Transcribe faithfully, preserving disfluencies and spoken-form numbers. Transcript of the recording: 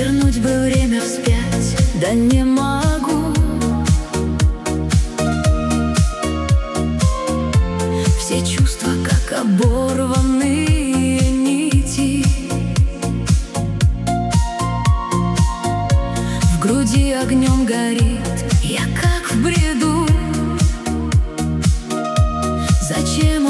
Вернуть бы время вспять, да не могу. Все чувства, как оборванные нити, в груди огнем горит, я как в бреду. Зачем